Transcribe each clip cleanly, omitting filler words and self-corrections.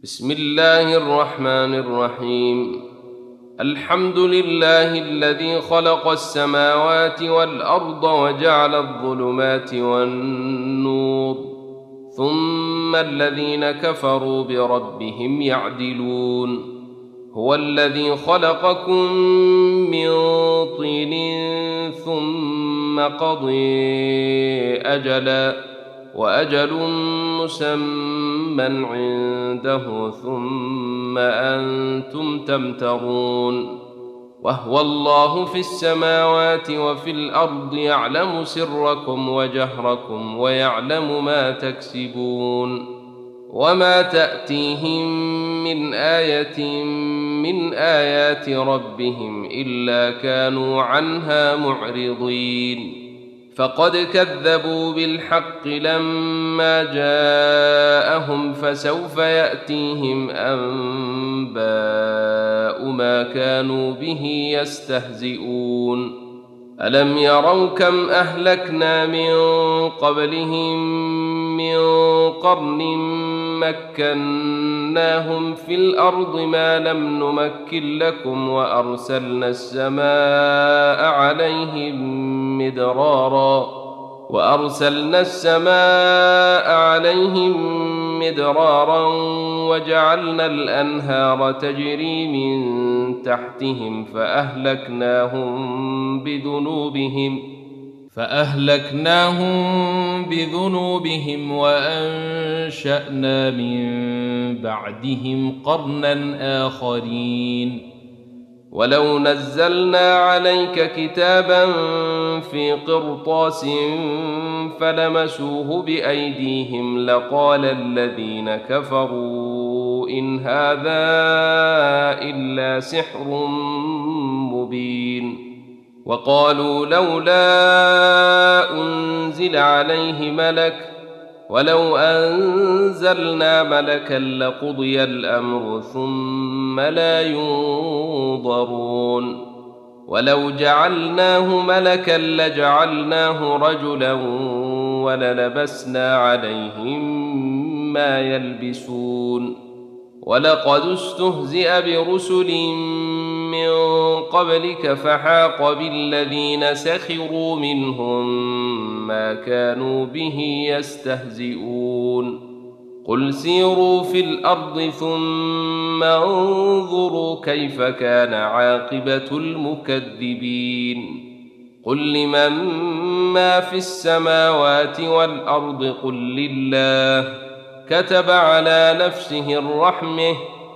بسم الله الرحمن الرحيم. الحمد لله الذي خلق السماوات والأرض وجعل الظلمات والنور، ثم الذين كفروا بربهم يعدلون. هو الذي خلقكم من طين ثم قضي أجلا، وأجل مسمى عنده، ثم أنتم تمترون. وهو الله في السماوات وفي الأرض، يعلم سركم وجهركم ويعلم ما تكسبون. وما تأتيهم من آية من آيات ربهم إلا كانوا عنها معرضين. فقد كذبوا بالحق لما جاءهم، فسوف يأتيهم أنباء ما كانوا به يستهزئون. ألم يروا كم أهلكنا من قبلهم من قرن مكناهم في الأرض ما لم نمكن لكم، وأرسلنا السماء عليهم مدرارا وجعلنا الأنهار تجري من تحتهم فأهلكناهم بذنوبهم وأنشأنا من بعدهم قرنا آخرين. ولو نزلنا عليك كتابا في قرطاس فلمسوه بأيديهم لقال الذين كفروا إن هذا إلا سحر مبين. وقالوا لولا أنزل عليه ملك، ولو أنزلنا ملكا لقضي الأمر ثم لا ينظرون. ولو جعلناه ملكا لجعلناه رجلا وللبسنا عليهم ما يلبسون. ولقد استهزئ برسل من قبلك فحاق بالذين سخروا منهم ما كانوا به يستهزئون. قل سيروا في الأرض ثم انظروا كيف كان عاقبة المكذبين. قل لمن ما في السماوات والأرض قل لله، كتب على نفسه الرحمة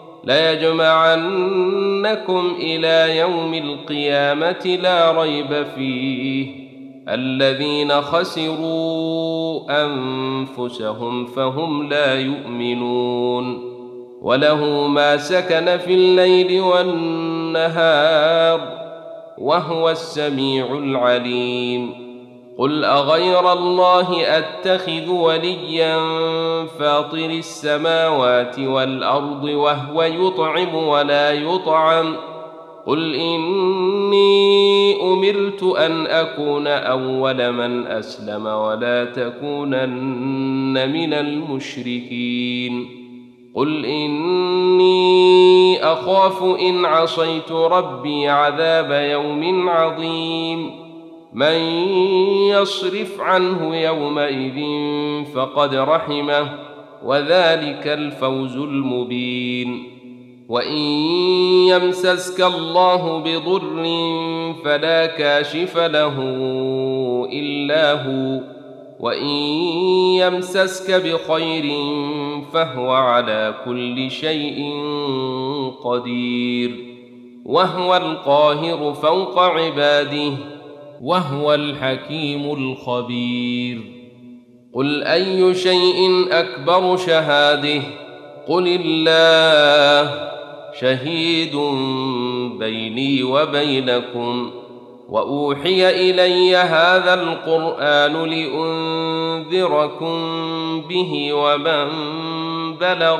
ليجمعنكم إلى يوم القيامة لا ريب فيه. الذين خسروا أنفسهم فهم لا يؤمنون. وله ما سكن في الليل والنهار وهو السميع العليم. قل أغير الله أتخذ وليا فاطر السماوات والأرض وهو يطعم ولا يطعم؟ قل إني أمرت أن أكون أول من أسلم ولا تكونن من المشركين. قل إني أخاف إن عصيت ربي عذاب يوم عظيم. من يصرف عنه يومئذ فقد رحمه، وذلك الفوز المبين. وإن يمسسك الله بضر فلا كاشف له إلا هو، وإن يمسسك بخير فهو على كل شيء قدير. وهو القاهر فوق عباده، وهو الحكيم الخبير. قل أي شيء أكبر شهادة؟ قل الله شهيد بيني وبينكم. وأوحي إلي هذا القرآن لأنذركم به ومن بلغ.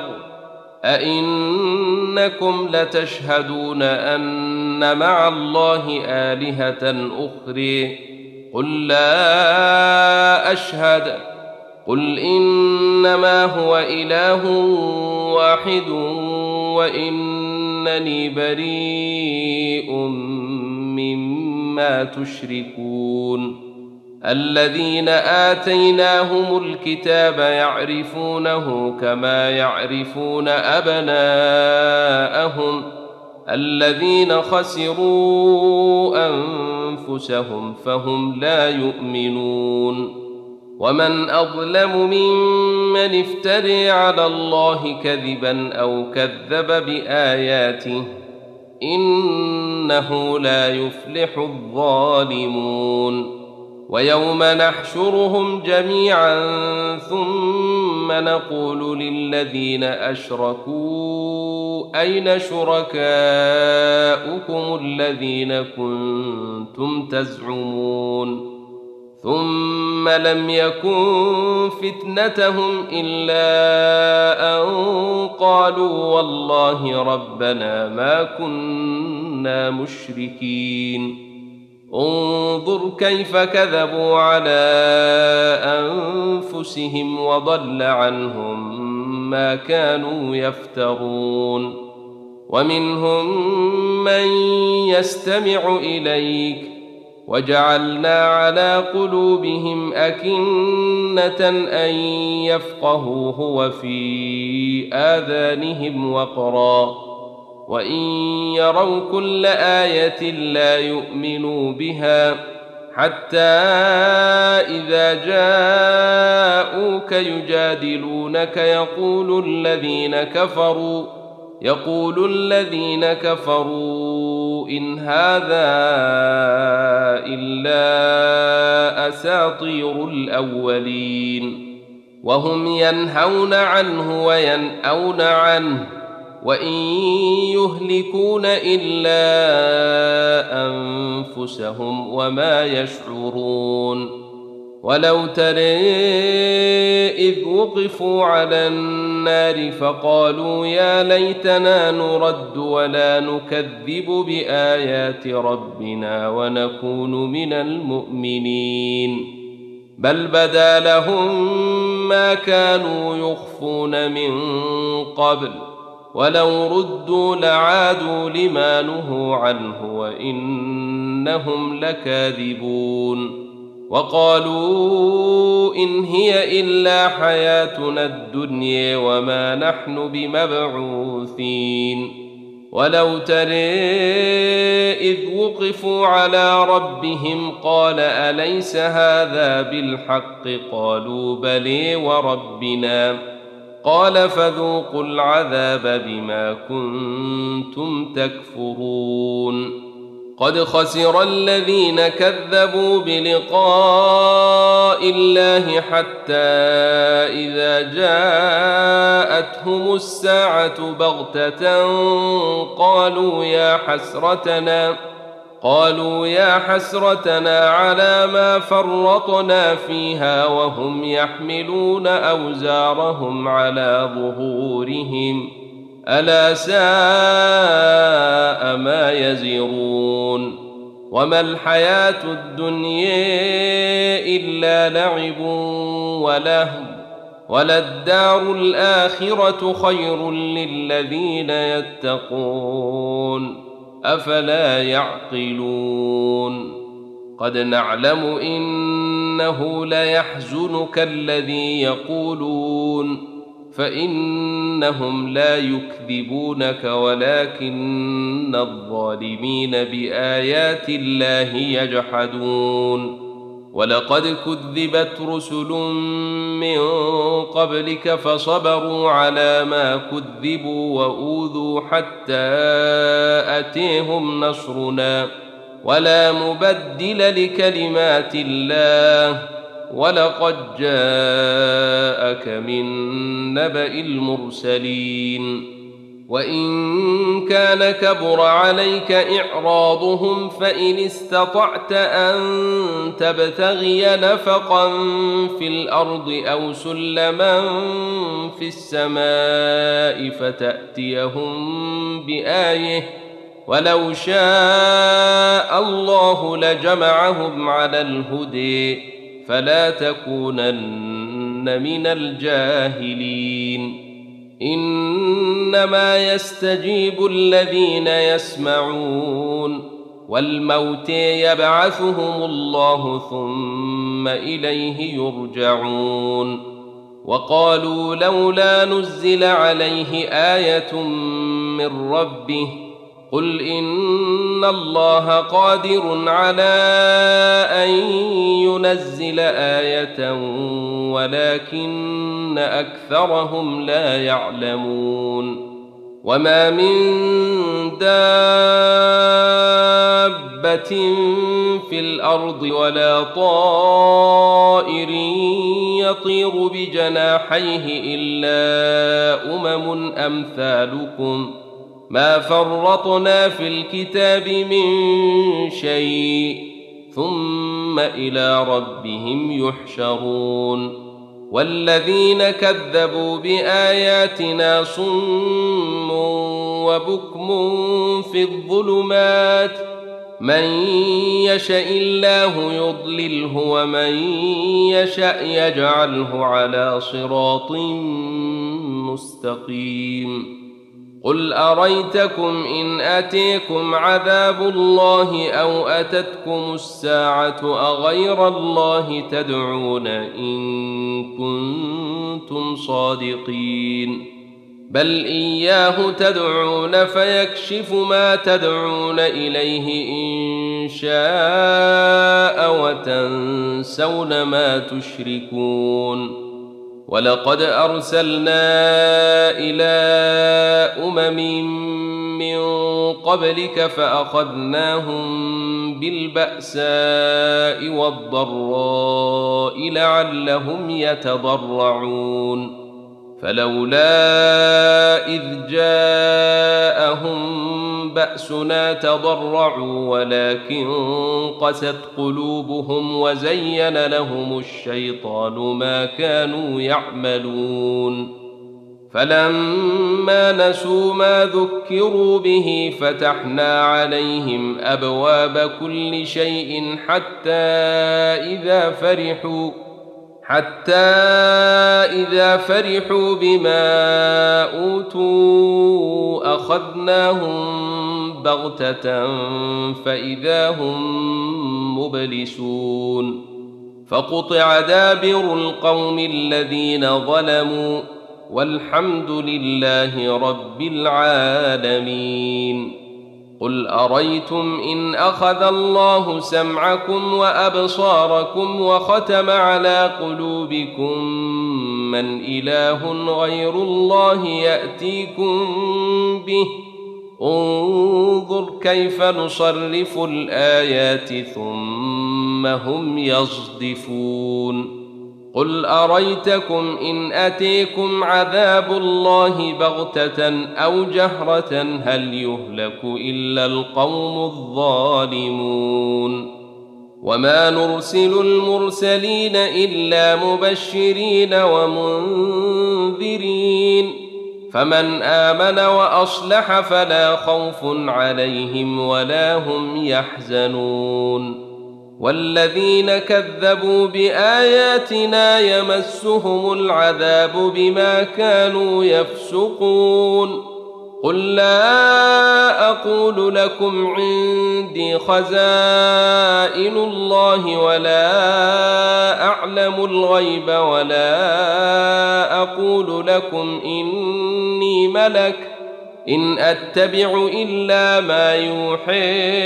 أئنكم لتشهدون أن مع الله آلهة أخرى؟ قل لا أشهد. قل إنما هو إله واحد وإنني بريء مما تشركون الذين آتيناهم الكتاب يعرفونه كما يعرفون أبناءهم الذين خسروا أنفسهم فهم لا يؤمنون ومن أظلم ممن افتري على الله كذبا أو كذب بآياته إنه لا يفلح الظالمون ويوم نحشرهم جميعا ثم نقول للذين أشركوا أين شركاؤكم الذين كنتم تزعمون ثم لم يكن فتنتهم إلا أن قالوا والله ربنا ما كنا مشركين انظر كيف كذبوا على أنفسهم وضل عنهم ما كانوا يفترون ومنهم من يستمع إليك وجعلنا على قلوبهم أكنة أن يفقهوه وفي آذانهم وقرا وإن يروا كل آية لا يؤمنوا بها حتى إذا جاءوك يجادلونك يقول الذين كفروا إن هذا إلا أساطير الأولين وهم ينهون عنه وينأون عنه وإن يهلكون إلا أنفسهم وما يشعرون ولو ترى إذ وقفوا على النار فقالوا يا ليتنا نرد ولا نكذب بآيات ربنا ونكون من المؤمنين بل بدا لهم ما كانوا يخفون من قبل ولو ردوا لعادوا لما نهوا عنه وإنهم لكاذبون وقالوا إن هي إلا حياتنا الدنيا وما نحن بمبعوثين ولو ترى إذ وقفوا على ربهم قال أليس هذا بالحق قالوا بلى وربنا قال فذوقوا العذاب بما كنتم تكفرون قد خسر الذين كذبوا بلقاء الله حتى إذا جاءتهم الساعة بغتة قالوا يا حسرتنا على ما فرطنا فيها وهم يحملون أوزارهم على ظهورهم ألا ساء ما يزرون وما الحياة الدنيا إلا لعب ولهو وللدار الآخرة خير للذين يتقون أفلا يعقلون قد نعلم إنه ليحزنك الذي يقولون فإنهم لا يكذبونك ولكن الظالمين بآيات الله يجحدون ولقد كذبت رسل من قبلك فصبروا على ما كذبوا وأوذوا حتى أتيهم نصرنا ولا مبدل لكلمات الله ولقد جاءك من نبأ المرسلين وإن كان كبر عليك إعراضهم فإن استطعت أن تبتغي نفقا في الأرض أو سلما في السماء فتأتيهم بآية ولو شاء الله لجمعهم على الهدى فلا تكونن من الجاهلين إنما يستجيب الذين يسمعون والموت يبعثهم الله ثم إليه يرجعون وقالوا لولا نزل عليه آية من ربه قل إن الله قادر على أن ينزل آية ولكن أكثرهم لا يعلمون وما من دابة في الأرض ولا طائر يطير بجناحيه إلا أمثالكم ما فرطنا في الكتاب من شيء ثم إلى ربهم يحشرون والذين كذبوا بآياتنا صم وبكم في الظلمات من يشاء الله يضلله ومن يشاء يجعله على صراط مستقيم قل أريتكم إن أتيكم عذاب الله أو أتتكم الساعة أغير الله تدعون إن كنتم صادقين بل إياه تدعون فيكشف ما تدعون إليه إن شاء وتنسون ما تشركون ولقد أرسلنا إلى من قبلك فأخذناهم بالبأساء والضراء لعلهم يتضرعون فلولا إذ جاءهم بأسنا تضرعوا ولكن قست قلوبهم وزين لهم الشيطان ما كانوا يعملون فلما نسوا ما ذكروا به فتحنا عليهم أبواب كل شيء حتى إذا فرحوا بما أوتوا أخذناهم بغتة فإذا هم مبلسون فقطع دابر القوم الذين ظلموا والحمد لله رب العالمين قل أريتم إن أخذ الله سمعكم وأبصاركم وختم على قلوبكم من إله غير الله يأتيكم به انظر كيف نصرف الآيات ثم هم يصدفون قل أريتكم إن أتيكم عذاب الله بغتة أو جهرة هل يهلك إلا القوم الظالمون وما نرسل المرسلين إلا مبشرين ومنذرين فمن آمن وأصلح فلا خوف عليهم ولا هم يحزنون والذين كذبوا بآياتنا يمسهم العذاب بما كانوا يفسقون قل لا أقول لكم عندي خزائن الله ولا أعلم الغيب ولا أقول لكم إني ملك إن أتبع إلا ما يوحى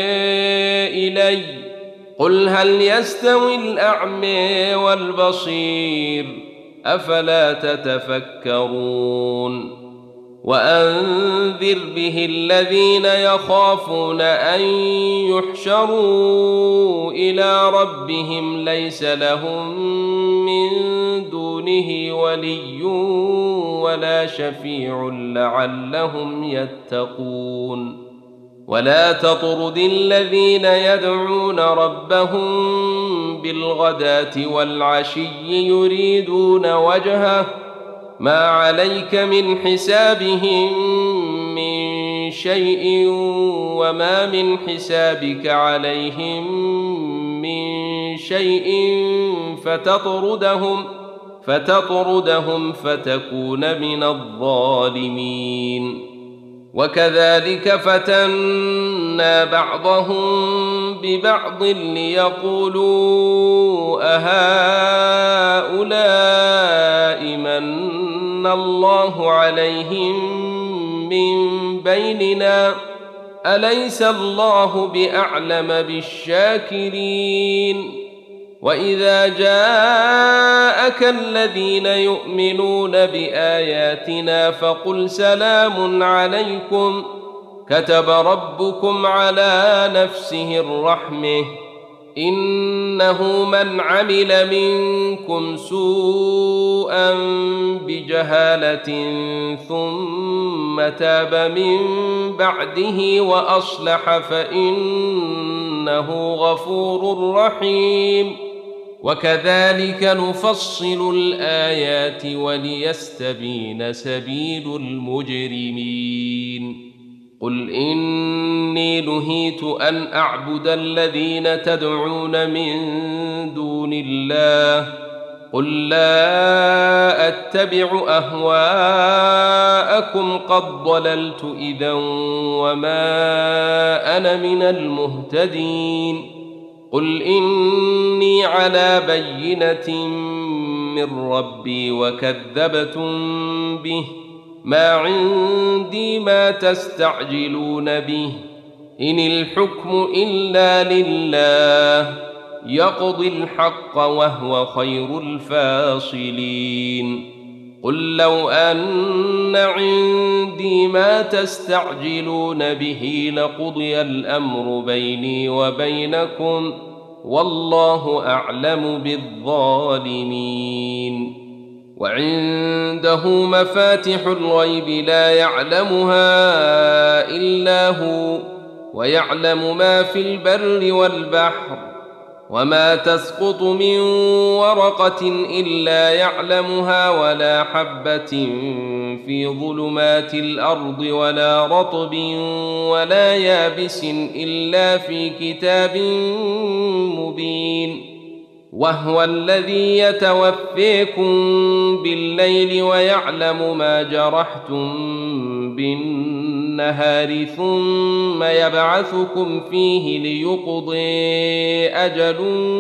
إلي قل هل يستوي الأعمى والبصير أفلا تتفكرون وأنذر به الذين يخافون أن يحشروا إلى ربهم ليس لهم من دونه ولي ولا شفيع لعلهم يتقون ولا تطرد الذين يدعون ربهم بالغداة والعشي يريدون وجهه ما عليك من حسابهم من شيء وما من حسابك عليهم من شيء فتطردهم فتكون من الظالمين. وكذلك فتنا بعضهم ببعض ليقولوا أهؤلاء من الله عليهم من بيننا أليس الله بأعلم بالشاكرين. وإذا جاءك الذين يؤمنون بآياتنا فقل سلام عليكم كتب ربكم على نفسه الرحمة إنه من عمل منكم سوءا بجهالة ثم تاب من بعده وأصلح فإنه غفور رحيم. وكذلك نفصل الآيات وليستبين سبيل المجرمين. قل إني نهيت أن أعبد الذين تدعون من دون الله قل لا أتبع أهواءكم قد ضللت إذا وما أنا من المهتدين. قل إني على بينة من ربي وكذبتم به ما عندي ما تستعجلون به إن الحكم إلا لله يقضي الحق وهو خير الفاصلين. قل لو أن عندي ما تستعجلون به لقضي الأمر بيني وبينكم والله أعلم بالظالمين. وعنده مفاتح الغيب لا يعلمها إلا هو ويعلم ما في البر والبحر وما تسقط من ورقة إلا يعلمها ولا حبة في ظلمات الأرض ولا رطب ولا يابس إلا في كتاب مبين. وهو الذي يتوفيكم بالليل ويعلم ما جرحتم بالنهار ثم يبعثكم فيه ليقضي أجل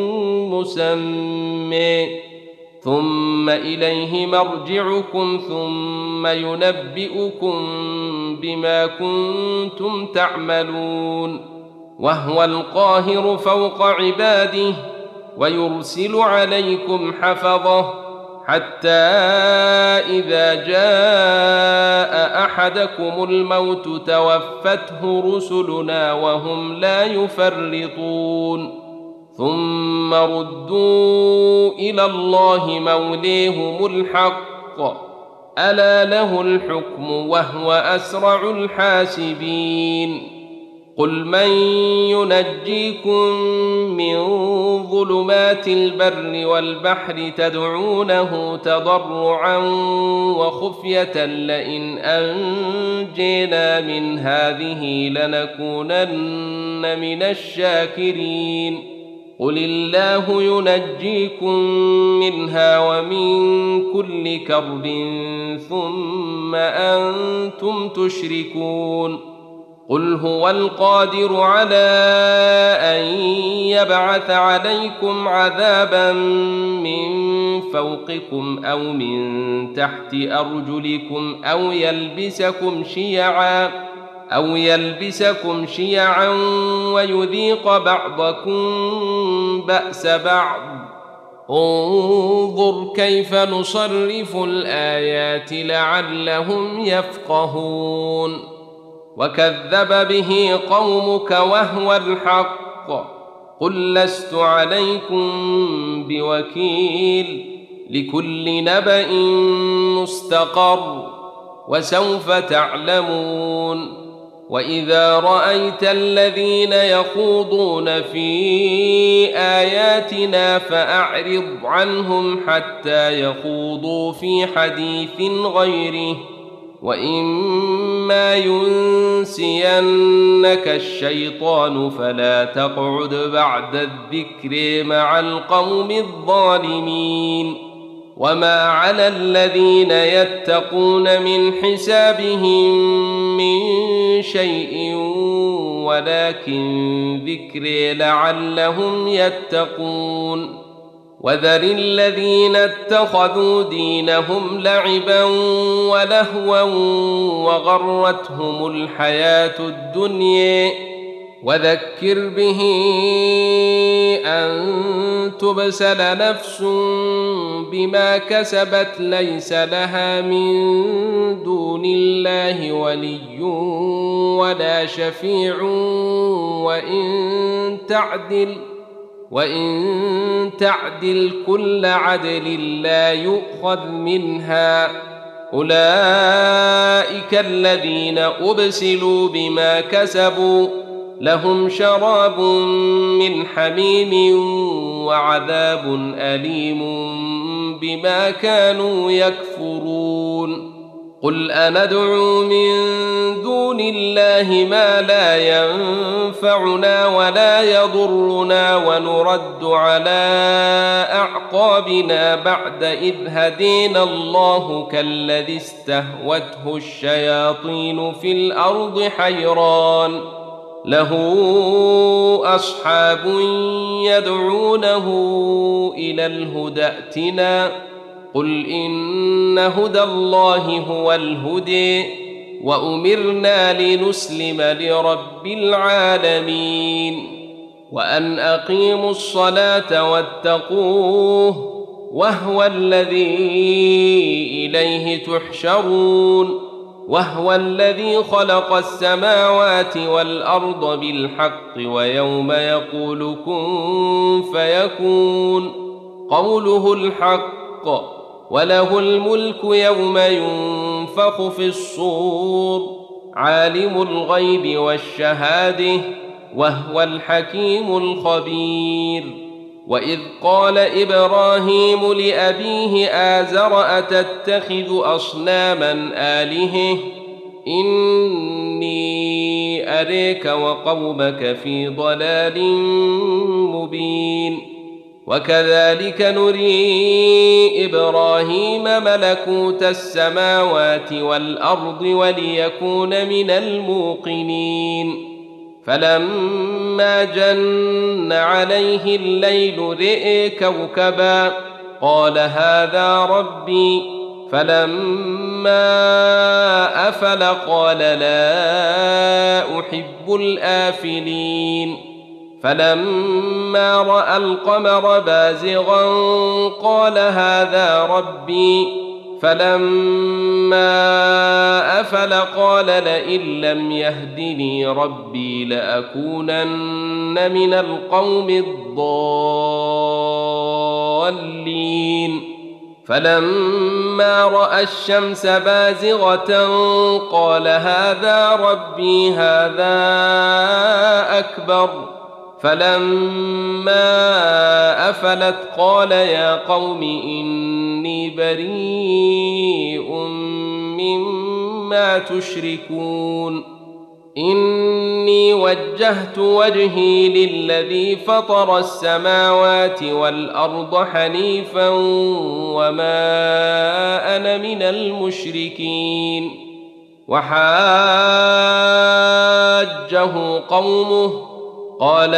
مسمى ثم إليه مرجعكم ثم ينبئكم بما كنتم تعملون. وهو القاهر فوق عباده ويرسل عليكم حفظه حتى إذا جاء أحدكم الموت توفته رسلنا وهم لا يفرطون ثم ردوا إلى الله موليهم الحق ألا له الحكم وهو أسرع الحاسبين. قل من ينجيكم من ظلمات البر والبحر تدعونه تضرعا وخفية لئن أنجينا من هذه لنكونن من الشاكرين. قل الله ينجيكم منها ومن كل كرب ثم أنتم تشركون. قل هو القادر على أن يبعث عليكم عذابا من فوقكم أو من تحت أرجلكم أو يلبسكم شيعا ويذيق بعضكم بأس بعض. انظر كيف نصرف الآيات لعلهم يفقهون. وكذب به قومك وهو الحق قل لست عليكم بوكيل لكل نبأ مستقر وسوف تعلمون. وإذا رأيت الذين يخوضون في آياتنا فأعرض عنهم حتى يخوضوا في حديث غيره وإما ينسينك الشيطان فلا تقعد بعد الذكر مع القوم الظالمين. وما على الذين يتقون من حسابهم من شيء ولكن ذكر لعلهم يتقون وذر الذين اتخذوا دينهم لعبا ولهوا وغرتهم الحياة الدنيا وذكر به أن تبسل نفس بما كسبت ليس لها من دون الله ولي ولا شفيع وإن تعدل كل عدل لا يؤخذ منها أولئك الذين أبسلوا بما كسبوا لهم شراب من حميم وعذاب أليم بما كانوا يكفرون قل أندعو من دون الله ما لا ينفعنا ولا يضرنا ونرد على أعقابنا بعد إذ هدينا الله كالذي استهوته الشياطين في الأرض حيران له أصحاب يدعونه إلى الهدى ائتنا قل إن هدى الله هو الهدي وأمرنا لنسلم لرب العالمين وأن أقيموا الصلاة واتقوه وهو الذي إليه تحشرون وهو الذي خلق السماوات والأرض بالحق ويوم يقول كن فيكون قوله الحق وله الملك يوم ينفخ في الصور عالم الغيب والشهادة وهو الحكيم الخبير وإذ قال إبراهيم لأبيه آزر أتتخذ أصناما آلهة إني أريك وقومك في ضلال مبين وكذلك نري إبراهيم ملكوت السماوات والأرض وليكون من الموقنين فلما جن عليه الليل رئي كوكبا قال هذا ربي فلما أفل قال لا أحب الآفلين فلما رأى القمر بازغا قال هذا ربي فلما أفل قال لئن لم يهدني ربي لأكونن من القوم الضالين فلما رأى الشمس بازغة قال هذا ربي هذا أكبر فلما أفلت قال يا قوم إني بريء مما تشركون إني وجهت وجهي للذي فطر السماوات والأرض حنيفا وما أنا من المشركين وحاجه قومه قال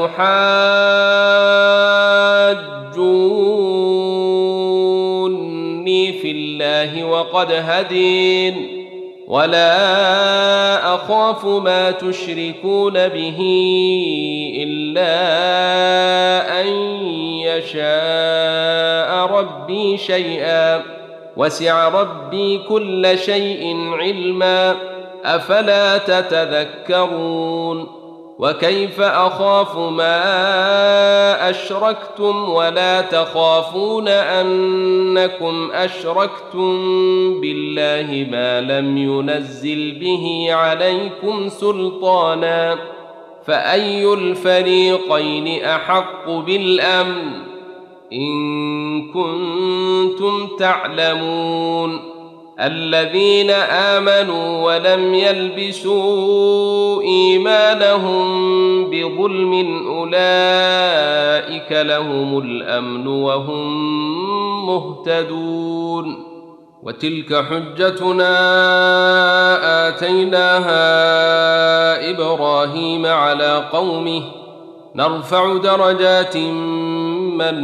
أتحاجوني في الله وقد هدين ولا أخاف ما تشركون به إلا أن يشاء ربي شيئا وسع ربي كل شيء علما أفلا تتذكرون وكيف أخاف ما أشركتم ولا تخافون أنكم أشركتم بالله ما لم ينزل به عليكم سلطانا فأي الفريقين أحق بالأمن إن كنتم تعلمون الذين آمنوا ولم يلبسوا إيمانهم بظلم أولئك لهم الأمن وهم مهتدون. وتلك حجتنا آتيناها إبراهيم على قومه نرفع درجات من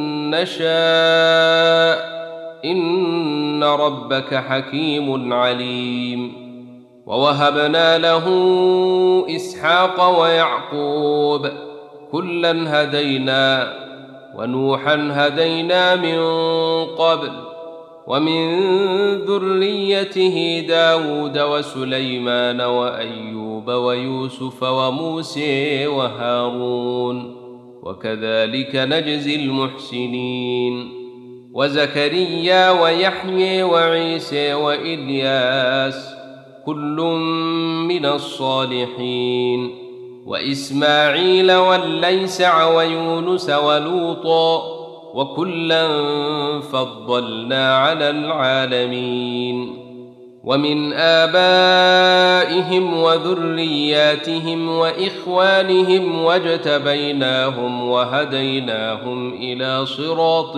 نشاء إن ربك حكيم عليم. ووهبنا له إسحاق ويعقوب كلا هدينا ونوحا هدينا من قبل ومن ذريته داود وسليمان وأيوب ويوسف وموسى وهارون وكذلك نجزي المحسنين. وزكريا ويحيى وعيسى وإلياس كل من الصالحين وإسماعيل والليسع ويونس ولوطا وكلا فضلنا على العالمين. ومن آبائهم وذرياتهم وإخوانهم واجتبيناهم وهديناهم إلى صراط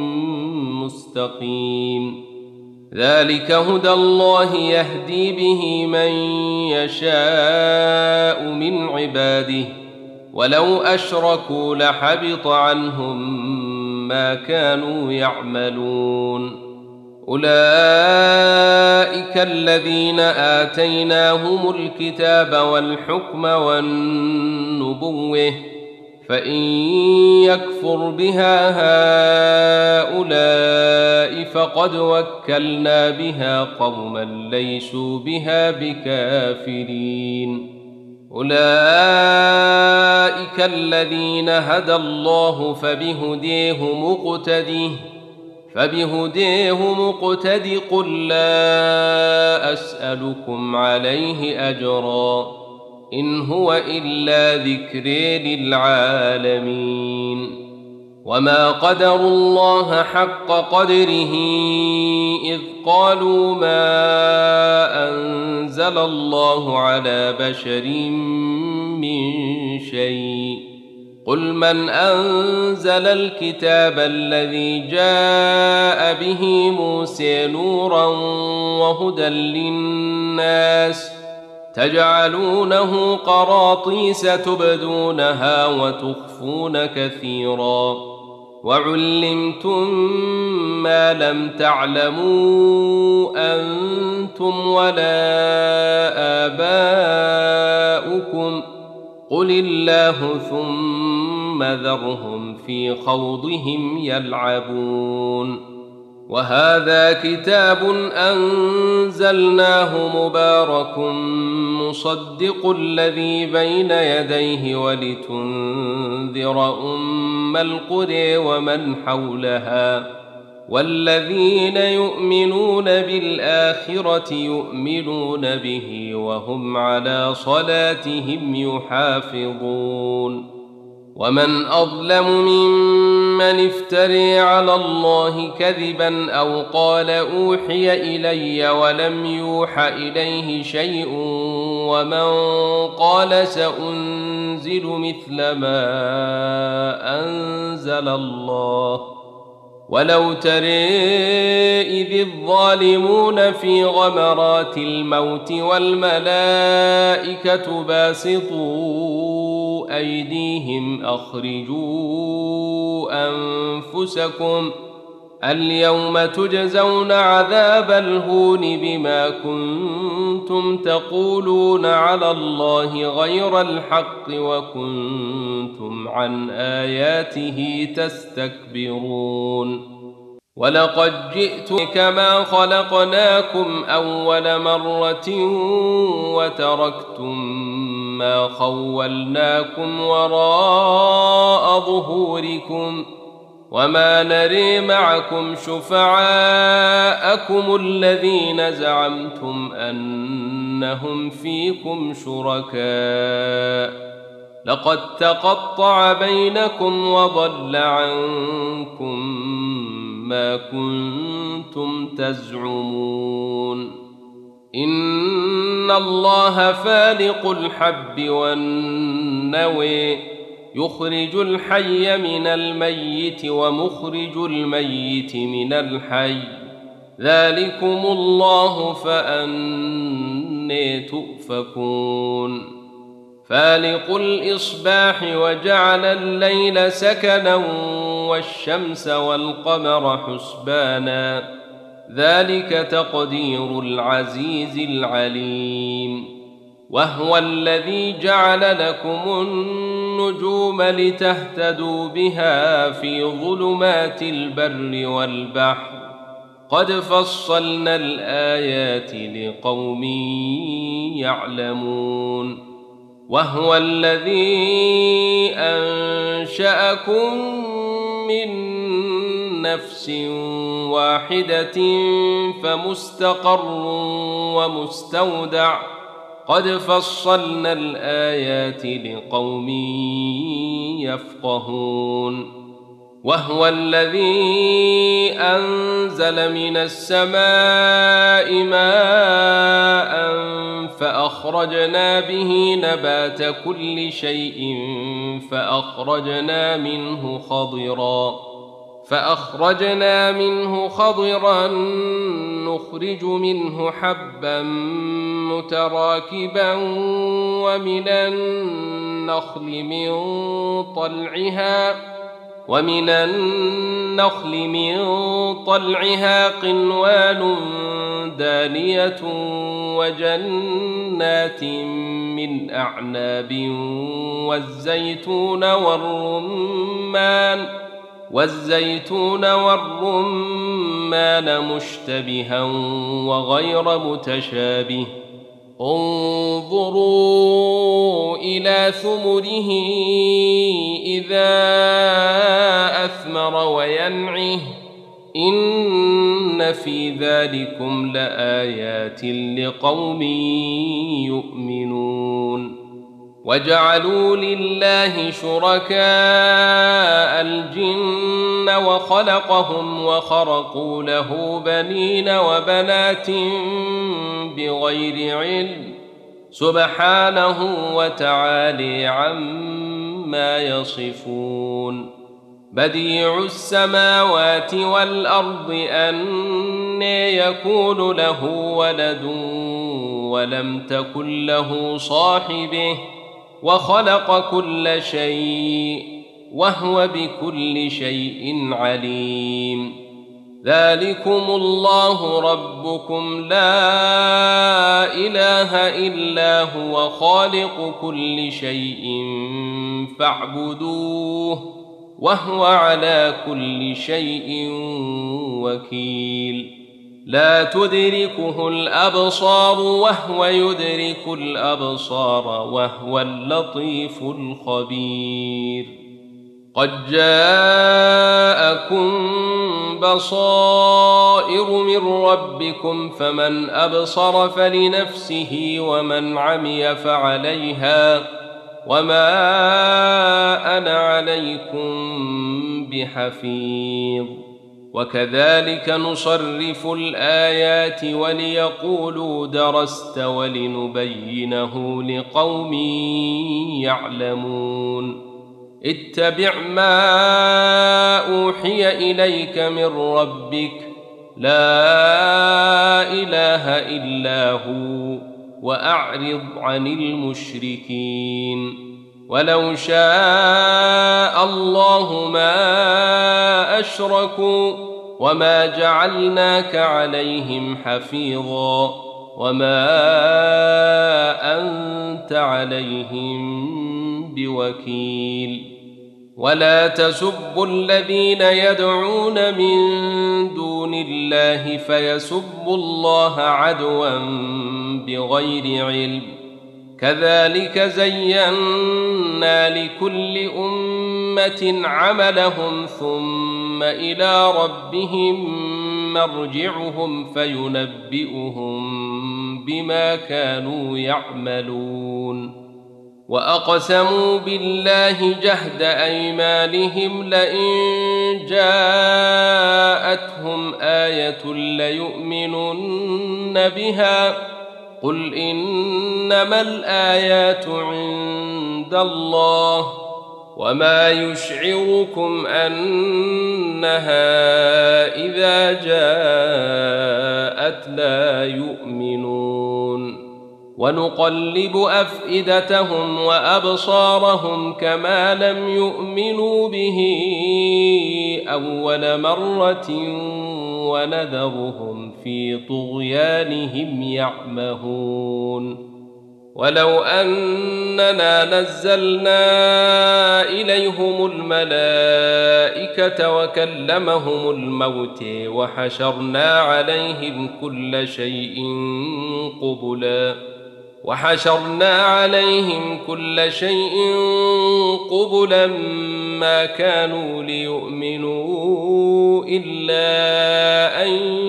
مستقيم. ذلك هدى الله يهدي به من يشاء من عباده ولو أشركوا لحبط عنهم ما كانوا يعملون. أولئك الذين آتيناهم الكتاب والحكم والنبوة فإن يكفر بها هؤلاء فقد وكلنا بها قوما ليسوا بها بكافرين. أولئك الذين هدى الله فبهديه مقتد قل لا أسألكم عليه أجرا إن هو إلا ذكر للعالمين. وما قدروا الله حق قدره إذ قالوا ما أنزل الله على بشر من شيء قل من أنزل الكتاب الذي جاء به موسى نورا وهدى للناس تجعلونه قراطيس تبدونها وتخفون كثيرا وعلمتم ما لم تعلموا أنتم ولا آباؤكم قل الله ثم ذرهم في خوضهم يلعبون. وهذا كتاب أنزلناه مبارك مصدق الذي بين يديه ولتنذر أم القرى ومن حولها والذين يؤمنون بالآخرة يؤمنون به وهم على صلاتهم يحافظون. ومن أظلم ممن افتري على الله كذبا أو قال أوحي إلي ولم يوح إليه شيء ومن قال سأنزل مثل ما أنزل الله ولو ترى إذ الظالمون في غمرات الموت والملائكة باسطوا أيديهم أخرجوا أنفسكم اليوم تجزون عذاب الهون بما كنتم تقولون على الله غير الحق وكنتم عن آياته تستكبرون. ولقد جئتم كما خلقناكم أول مرة وتركتم ما خولناكم وراء ظهوركم وما نري معكم شفعاءكم الذين زعمتم أنهم فيكم شركاء لقد تقطع بينكم وضل عنكم ما كنتم تزعمون إن الله فالق الحب والنوى يخرج الحي من الميت ومخرج الميت من الحي ذلكم الله فأنى تؤفكون فالق الإصباح وجعل الليل سكنا والشمس والقمر حسبانا ذلك تقدير العزيز العليم وهو الذي جعل لكم النجوم لتهتدوا بها في ظلمات البر والبحر قد فصلنا الآيات لقوم يعلمون وهو الذي أنشأكم من نفس واحدة فمستقر ومستودع قد فصلنا الآيات لقوم يفقهون وهو الذي أنزل من السماء ماء فأخرجنا به نبات كل شيء فأخرجنا منه خضرا نخرج منه حبا متراكبا ومن النخل من طلعها قنوان دانية وجنات من أعناب والزيتون والرمان مشتبها وغير متشابه انظروا إلى ثمره إذا أثمر وينعه إن في ذلكم لآيات لقوم يؤمنون وجعلوا لله شركاء الجن وخلقهم وخرقوا له بنين وبنات بغير علم سبحانه وتعالى عما يصفون بديع السماوات والأرض أنى يكون له ولد ولم تكن له صاحبه وخلق كل شيء وهو بكل شيء عليم ذلكم الله ربكم لا إله إلا هو خالق كل شيء فاعبدوه وهو على كل شيء وكيل لا تدركه الأبصار وهو يدرك الأبصار وهو اللطيف الخبير قد جاءكم بصائر من ربكم فمن أبصر فلنفسه ومن عمي فعليها وما أنا عليكم بحفيظ وكذلك نصرف الآيات وليقولوا درست ولنبينه لقوم يعلمون اتبع ما أوحي إليك من ربك لا إله إلا هو وأعرض عن المشركين ولو شاء الله ما أشركوا وما جعلناك عليهم حفيظا وما أنت عليهم بوكيل ولا تسبوا الذين يدعون من دون الله فيسبوا الله عدوا بغير علم كذلك زينا لكل أمة عملهم ثم إلى ربهم مرجعهم فينبئهم بما كانوا يعملون وأقسموا بالله جهد أيمانهم لئن جاءتهم آية ليؤمنن بها قل إنما الآيات عند الله وما يشعركم أنها إذا جاءت لا يؤمنون ونقلب أفئدتهم وأبصارهم كما لم يؤمنوا به أول مرة ونذرهم في طغيانهم يعمهون ولو أننا نزلنا إليهم الملائكة وكلمهم الموت وحشرنا عليهم كل شيء قبلا ما كانوا ليؤمنوا إلا أن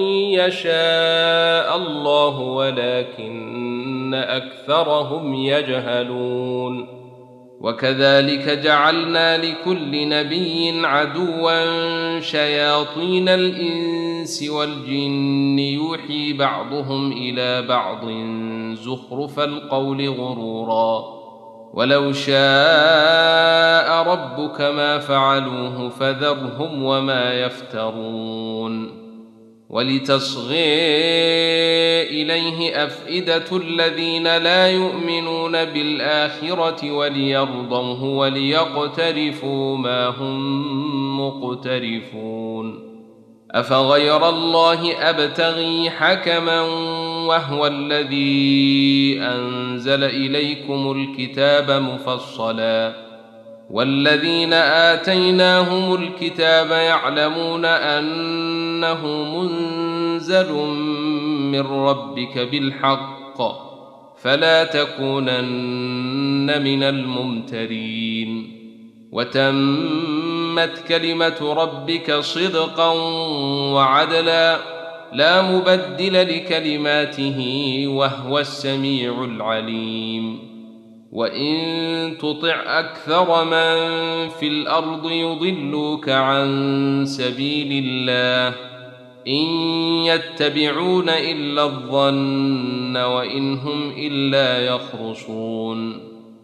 يشاء الله ولكن أكثرهم يجهلون وكذلك جعلنا لكل نبي عدوا شياطين الإنس والجن يوحي بعضهم إلى بعض زخرف القول غرورا ولو شاء ربك ما فعلوه فذرهم وما يفترون ولتصغي إليه أفئدة الذين لا يؤمنون بالآخرة وليرضوه وليقترفوا ما هم مقترفون أفغير الله أبتغي حكما وهو الذي أنزل إليكم الكتاب مفصلا والذين آتيناهم الكتاب يعلمون أنه منزل من ربك بالحق فلا تكونن من الممترين وتمت كلمة ربك صدقا وعدلا لا مبدل لكلماته وهو السميع العليم وإن تطع أكثر من في الأرض يضلوك عن سبيل الله إن يتبعون إلا الظن وإن هم إلا يخرصون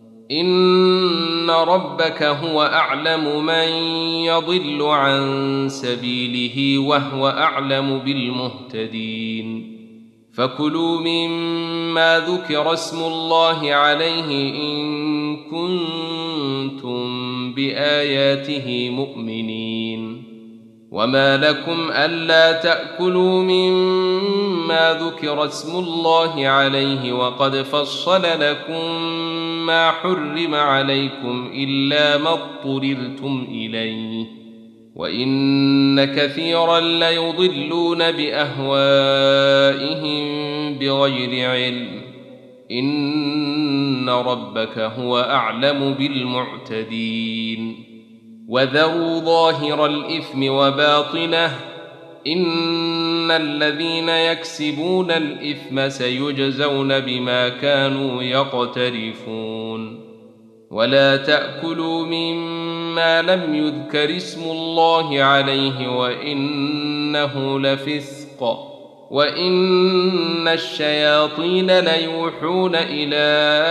إن ربك هو أعلم من يضل عن سبيله وهو أعلم بالمهتدين فكلوا مما ذكر اسم الله عليه إن كنتم بآياته مؤمنين وما لكم ألا تأكلوا مما ذكر اسم الله عليه وقد فصل لكم ما حرم عليكم إلا ما اضطررتم إليه وإن كثيرا ليضلون بأهوائهم بغير علم إن ربك هو أعلم بالمعتدين وذروا ظاهر الإثم وباطنه إن الذين يكسبون الإثم سيجزون بما كانوا يقترفون ولا تأكلوا مما لم يذكر اسم الله عليه وإنه لفسق وإن الشياطين ليوحون إلى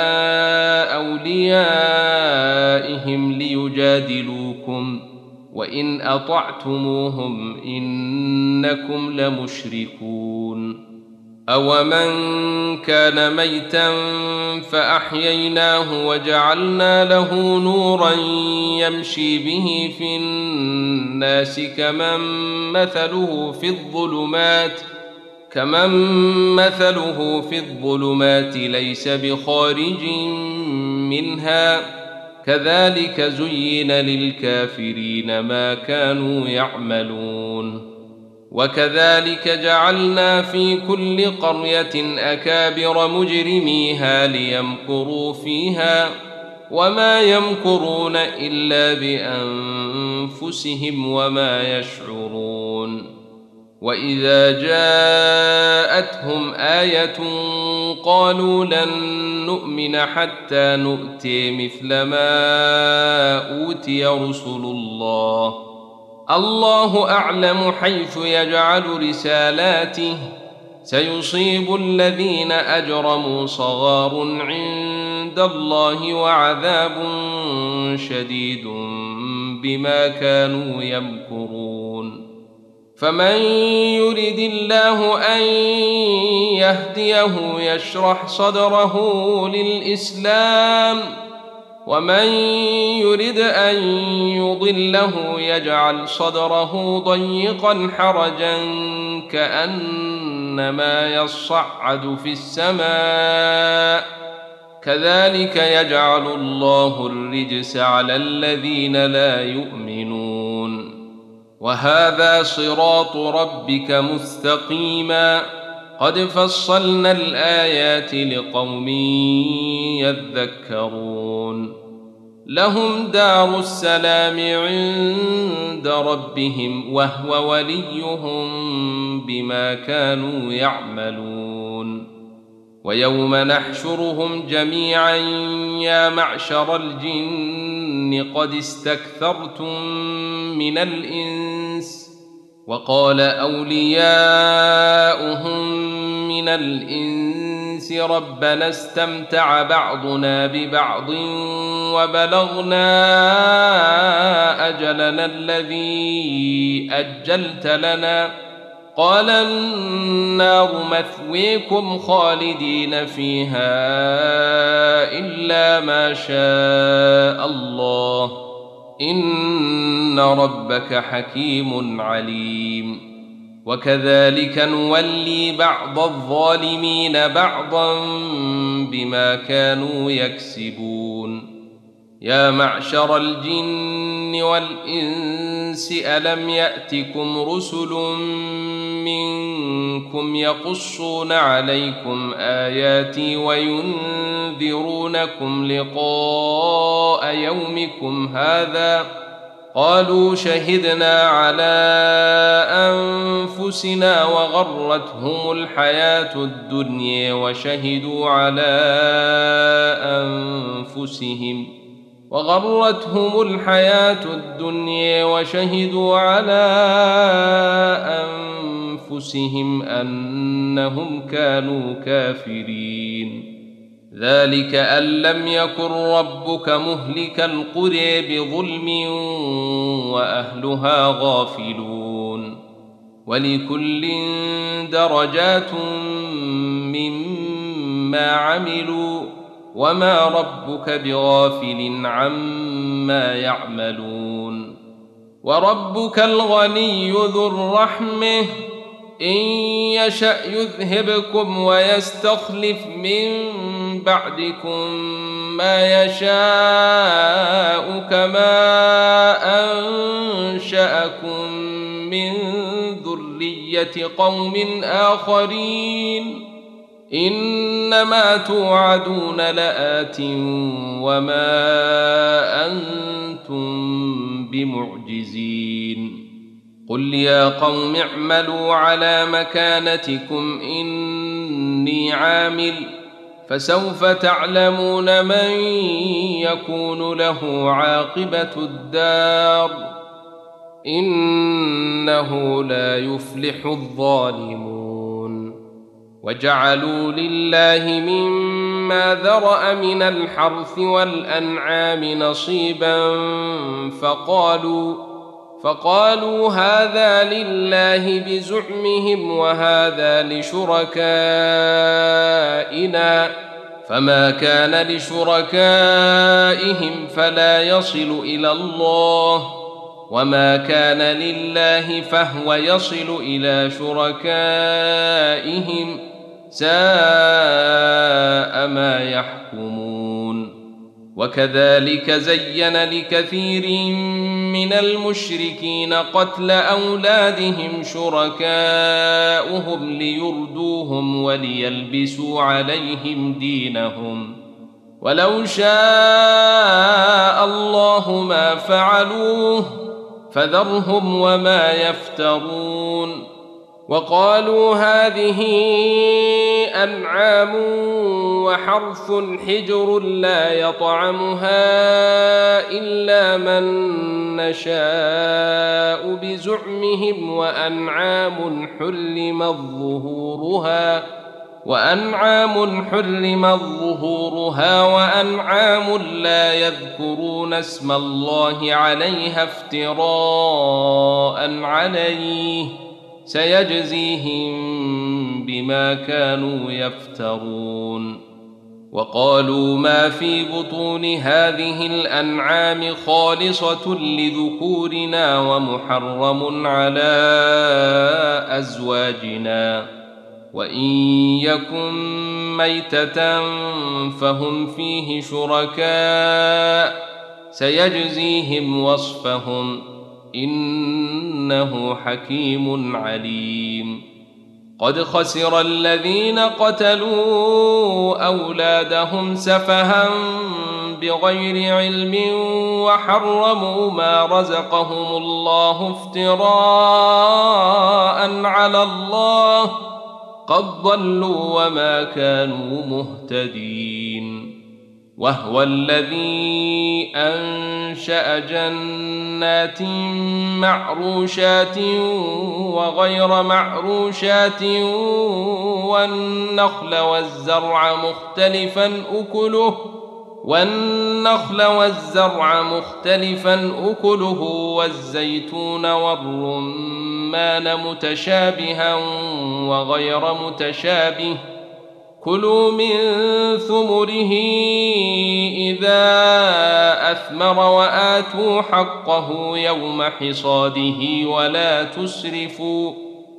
أوليائهم ليجادلوكم وإن أطعتموهم إنكم لمشركون أومن كان ميتا فأحييناه وجعلنا له نورا يمشي به في الناس كمن مثله في الظلمات ليس بخارج منها كذلك زين للكافرين ما كانوا يعملون وكذلك جعلنا في كل قرية أكابر مجرميها ليمكروا فيها وما يمكرون إلا بأنفسهم وما يشعرون وإذا جاءتهم آية قالوا لن نؤمن حتى نؤتي مثل ما أوتي رسل الله الله أعلم حيث يجعل رسالاته سيصيب الذين أجرموا صغار عند الله وعذاب شديد بما كانوا يمكرون فمن يرد الله أن يهديه يشرح صدره للإسلام ومن يرد أن يضله يجعل صدره ضيقا حرجا كأنما يصعد في السماء كذلك يجعل الله الرجس على الذين لا يؤمنون وهذا صراط ربك مستقيما قد فصلنا الآيات لقوم يذكرون لهم دار السلام عند ربهم وهو وليهم بما كانوا يعملون ويوم نحشرهم جميعا يا معشر الجن قد استكثرتم من الإنس وقال أولياؤهم من الإنس ربنا استمتع بعضنا ببعض وبلغنا أجلنا الذي أجلت لنا قال النار مثويكم خالدين فيها إلا ما شاء الله إن ربك حكيم عليم وكذلك نولي بعض الظالمين بعضا بما كانوا يكسبون يا معشر الجن والإنس ألم يأتكم رسل منكم يقصون عليكم آياتي وينذرونكم لقاء يومكم هذا قالوا شهدنا على أنفسنا وغرتهم الحياة الدنيا وشهدوا على أنفسهم أنهم كانوا كافرين ذلك أن لم يكن ربك مهلك القرى بظلم وأهلها غافلون ولكل درجات مما عملوا وما ربك بغافل عما يعملون وربك الغني ذو الرحمة إن يشأ يذهبكم ويستخلف من بعدكم ما يشاء كما أنشأكم من ذرية قوم آخرين إنما توعدون لآت وما أنتم بمعجزين قل يا قوم اعملوا على مكانتكم إني عامل فسوف تعلمون من يكون له عاقبة الدار إنه لا يفلح الظالمون وجعلوا لله مما ذرأ من الحرث والأنعام نصيبا فقالوا هذا لله بزعمهم وهذا لشركائنا فما كان لشركائهم فلا يصل إلى الله وما كان لله فهو يصل إلى شركائهم ساء ما يحكمون وكذلك زين لكثير من المشركين قتل أولادهم شركاؤهم ليردوهم وليلبسوا عليهم دينهم ولو شاء الله ما فعلوه فذرهم وما يفترون وقالوا هذه أنعام وحرث حجر لا يطعمها إلا من نشاء بزعمهم وأنعام حرمت ظهورها وأنعام لا يذكرون اسم الله عليها افتراء عليه سيجزيهم بما كانوا يفترون. وقالوا ما في بطون هذه الأنعام خالصة لذكورنا ومحرم على أزواجنا وإن يكن ميتة فهم فيه شركاء سيجزيهم وصفهم إنه حكيم عليم. قد خسر الذين قتلوا أولادهم سفها بغير علم وحرموا ما رزقهم الله افتراء على الله قد ضلوا وما كانوا مهتدين. وهو الذي أنشأ جنات معروشات وغير معروشات والنخل والزرع مختلفا أكله والزيتون والرمان متشابها وغير متشابه كلوا من ثمره إذا أثمر وآتوا حقه يوم حصاده ولا تسرفوا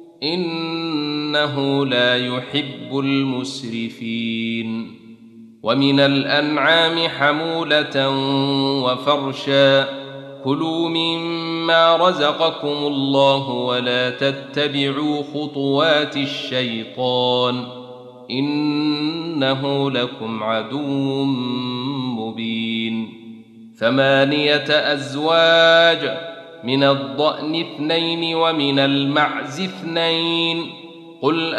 إنه لا يحب المسرفين. ومن الأنعام حمولة وفرشا كلوا مما رزقكم الله ولا تتبعوا خطوات الشيطان إنه لكم عدو مبين. 8 أزواج من الضأن 2 ومن المعز 2 قل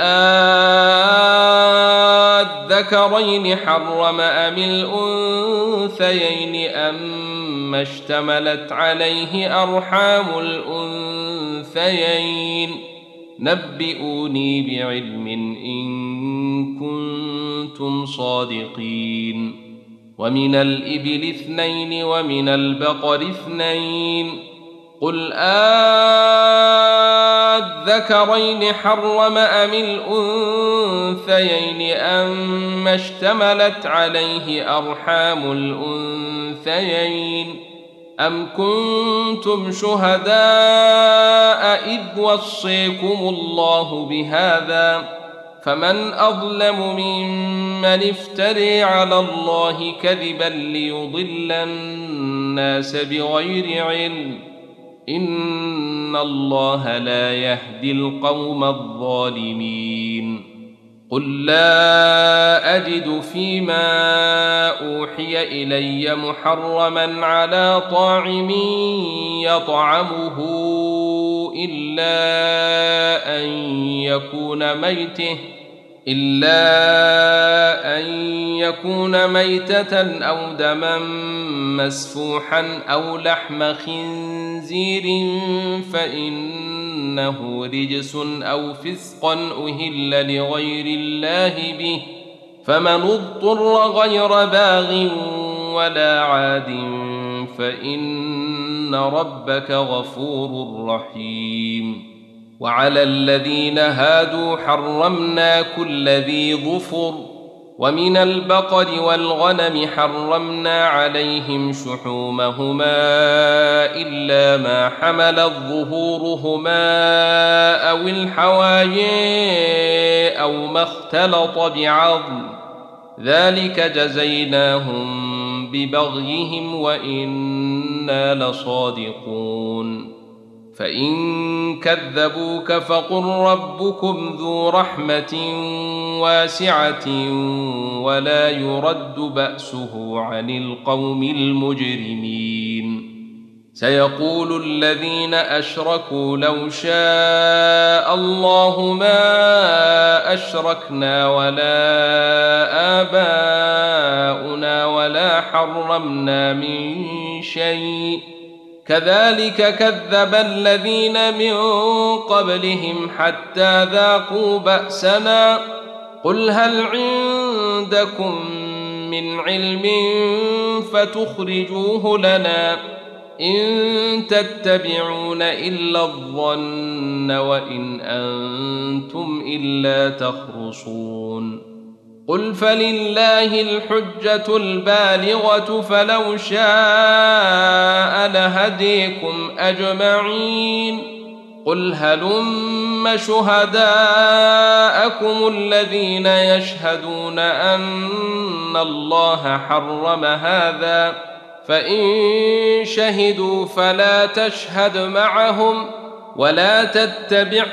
الذكرين حرم أم الأنثيين أما اشتملت عليه أرحام الأنثيين نبئوني بعلم إن كنتم صادقين. ومن الإبل 2 ومن البقر 2 قل الذكرين حرم أم الأنثيين أما اشتملت عليه أرحام الأنثيين أم كنتم شهداء إذ وصيكم الله بهذا فمن أظلم ممن افتري على الله كذبا ليضل الناس بغير علم إن الله لا يهدي القوم الظالمين. قل لا أجد فيما أوحي إلي محرما على طاعم يطعمه إلا أن يكون ميتة أو دما مسفوحا أو لحم خنزير فإنه رجس أو فسقا أهل لغير الله به فمن اضطر غير باغ ولا عاد فإن ربك غفور رحيم. وعلى الذين هادوا حرمنا كل ذي ظفر ومن البقر والغنم حرمنا عليهم شحومهما إلا ما حملت ظهورهما أو الحوايا أو ما اختلط بعظم ذلك جزيناهم ببغيهم وإنا لصادقون. فإن كذبوك فقل ربكم ذو رحمة واسعة ولا يرد بأسه عن القوم المجرمين. سيقول الذين أشركوا لو شاء الله ما أشركنا ولا آباؤنا ولا حرمنا من شيء كذلك كذب الذين من قبلهم حتى ذاقوا بأسنا قل هل عندكم من علم فتخرجوه لنا إن تتبعون إلا الظن وإن أنتم إلا تخرصون قل فلله الحجة البالغة فلو شاء لهديكم أجمعين قل هلم شهداءكم الذين يشهدون أن الله حرم هذا فإن شهدوا فلا تشهد معهم ولا تتبع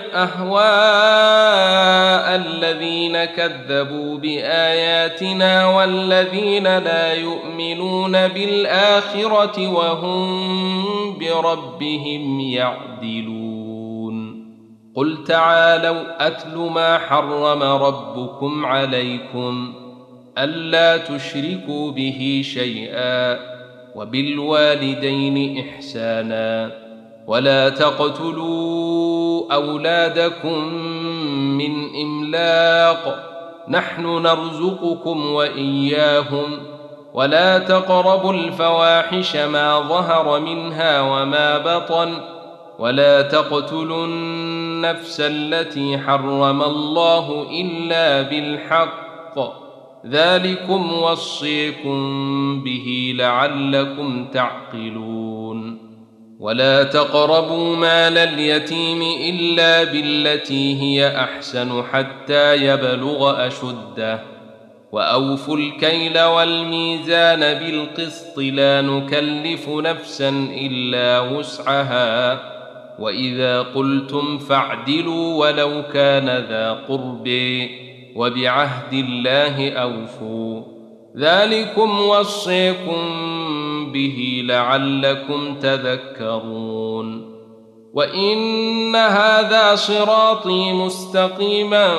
أهواء الذين كذبوا بآياتنا والذين لا يؤمنون بالآخرة وهم بربهم يعدلون قل تعالوا أتل ما حرم ربكم عليكم ألا تشركوا به شيئا وبالوالدين إحسانا ولا تقتلوا أولادكم من إملاق نحن نرزقكم وإياهم ولا تقربوا الفواحش ما ظهر منها وما بطن ولا تقتلوا النفس التي حرم الله إلا بالحق ذلكم وصيكم به لعلكم تعقلون ولا تقربوا مال اليتيم إلا بالتي هي أحسن حتى يبلغ أشده وأوفوا الكيل والميزان بالقسط لا نكلف نفسا إلا وسعها وإذا قلتم فاعدلوا ولو كان ذا قرب وبعهد الله أوفوا ذلكم وصيكم به لعلكم تذكرون وإن هذا صراطي مستقيما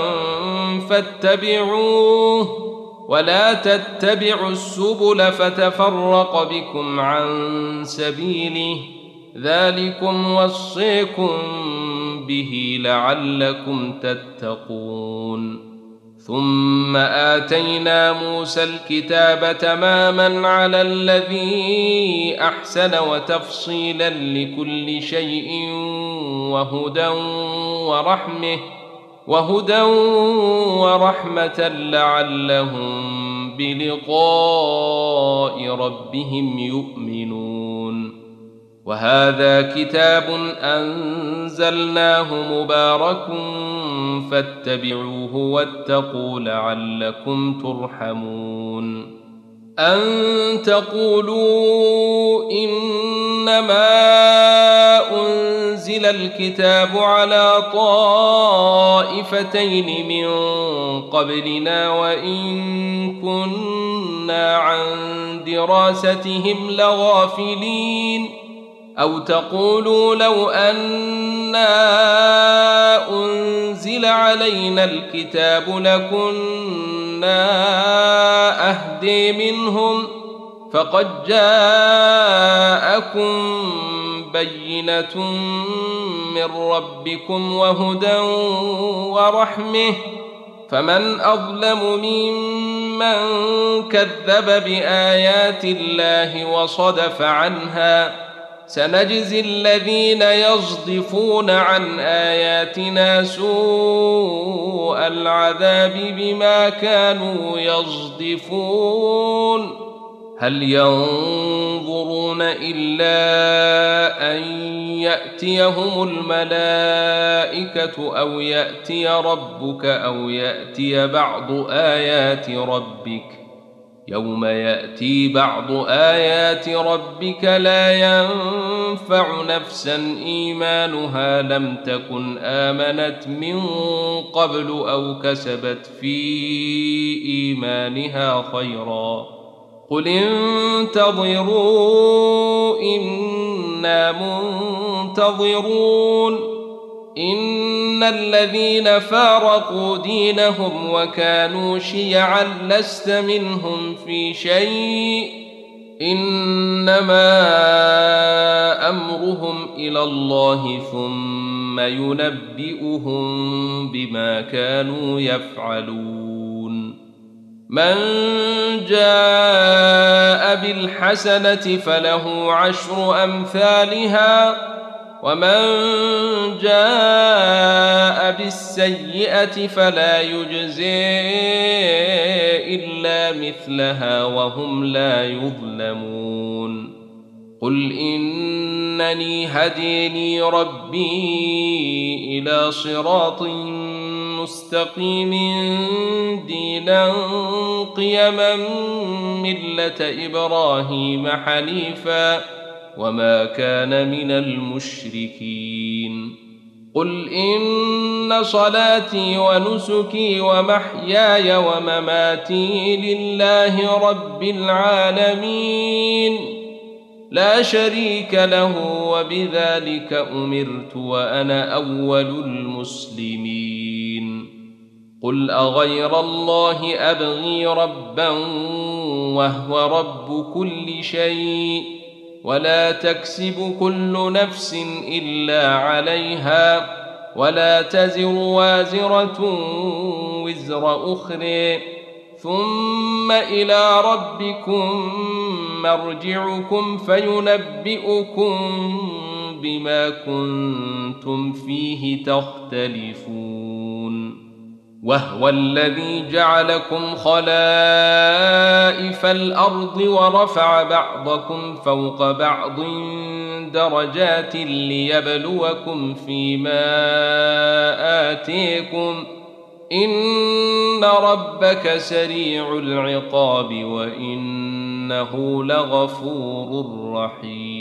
فاتبعوه ولا تتبعوا السبل فتفرق بكم عن سبيله ذلكم وصيكم به لعلكم تتقون ثم آتينا موسى الكتاب تماما على الذي أحسن وتفصيلا لكل شيء وهدى ورحمة لعلهم بلقاء ربهم يؤمنون وهذا كتاب أنزلناه مبارك فاتبعوه واتقوا لعلكم ترحمون أن تقولوا إنما أنزل الكتاب على طائفتين من قبلنا وإن كنا عن دراستهم لغافلين أو تقولوا لو أنا أنزل علينا الكتاب لكنا أهدي منهم فقد جاءكم بينة من ربكم وهدى ورحمة فمن أظلم ممن كذب بآيات الله وصدف عنها سنجزي الذين يصدفون عن آياتنا سوء العذاب بما كانوا يصدفون هل ينظرون إلا أن يأتيهم الملائكة أو يأتي ربك أو يأتي بعض آيات ربك يوم يأتي بعض آيات ربك لا ينفع نفسا إيمانها لم تكن آمنت من قبل أو كسبت في إيمانها خيرا قل انتظروا إن إنا منتظرون إن الذين فارقوا دينهم وكانوا شيعا لست منهم في شيء إنما أمرهم إلى الله ثم ينبئهم بما كانوا يفعلون من جاء بالحسنة فله 10 أمثالها ومن جاء بالسيئة فلا يجزي إلا مثلها وهم لا يظلمون قل إنني هديني ربي إلى صراط مستقيم دينا قيما ملة إبراهيم حنيفا وما كان من المشركين قل إن صلاتي ونسكي ومحياي ومماتي لله رب العالمين لا شريك له وبذلك أمرت وأنا أول المسلمين قل أغير الله أبغي ربا وهو رب كل شيء ولا تكسب كل نفس إلا عليها ولا تزر وازرة وزر أخرى ثم إلى ربكم مرجعكم فينبئكم بما كنتم فيه تختلفون وهو الذي جعلكم خلائف الأرض ورفع بعضكم فوق بعض درجات ليبلوكم فيما آتيكم إن ربك سريع العقاب وإنه لغفور رحيم